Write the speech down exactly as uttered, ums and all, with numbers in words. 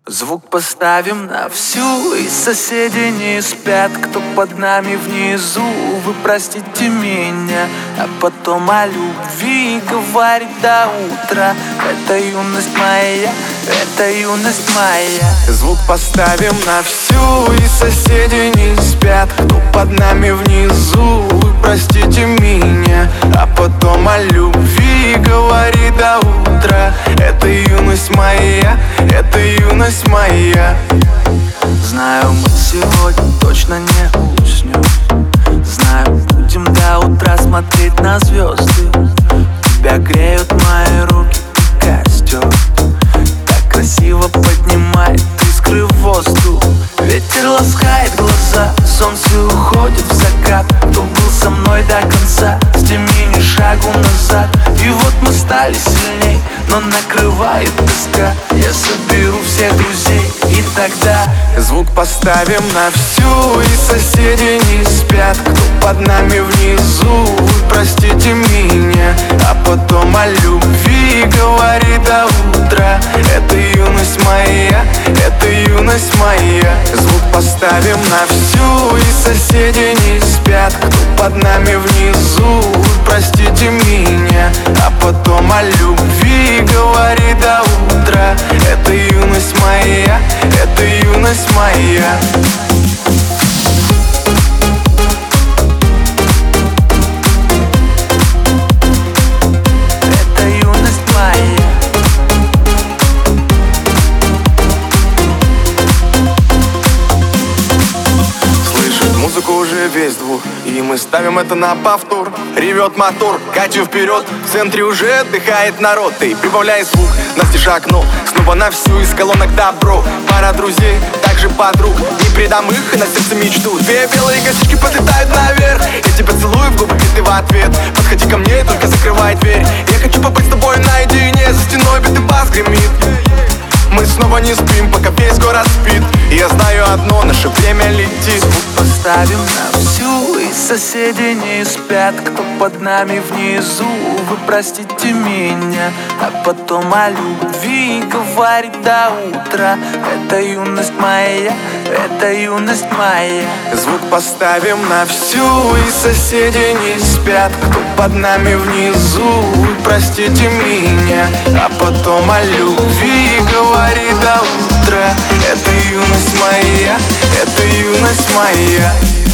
Звук поставим на всю, и соседи не спят. Кто под нами внизу, вы простите меня. А потом о любви говорит до утра. Это юность моя, это юность моя. Звук поставим на всю, и соседи не спят. Кто под нами внизу, вы простите меня. А потом о любви говорит до утра. Это юность моя, это юность моя. Знаю, мы сегодня точно не уснем. Знаю, будем до утра смотреть на звезды. Тебя греют мои руки и костер. Так красиво поднимает искры в воздух. Ветер ласкает глаза, солнце уходит в закат. Кто был со мной до конца, с теми ни шагу назад. И вот мы стали сильней, но накрывает тоска. Я соберу всех друзей, и тогда звук поставим на всю, и соседи не спят. Кто под нами внизу, вы простите меня. А потом о любви говорит до утра. Это юность моя, это юность моя. Звук поставим на всю, и соседи не спят. Кто под нами внизу, вы простите меня. А потом о любви говорит до утра. Это юность моя, это юность моя. это юность моя. Слышит музыку уже весь двор, и мы ставим это на повтор. Ревет мотор, катю вперед, в центре уже отдыхает народ. Ты прибавляй звук, настежь окно, снова на всю, из колонок добро. Пара друзей, также подруг, не предам их и на сердце мечту. Две белые косички подлетают наверх, я тебя целую в губы, и ты в ответ. Подходи ко мне и только закрывай дверь. Я хочу побыть с тобой наедине, за стеной битый бас гремит. Мы снова не спим, пока весь город спит. И я знаю одно, наше время летит. Звук поставим на всю, и соседи не спят. Кто под нами внизу, вы простите меня. А потом о любви говорит до утра. Это юность моя, это юность моя. Звук поставим на всю, и соседи не спят. Кто под нами внизу, вы простите меня. А потом о любви говорит до утра. Это юность моя, это юность моя.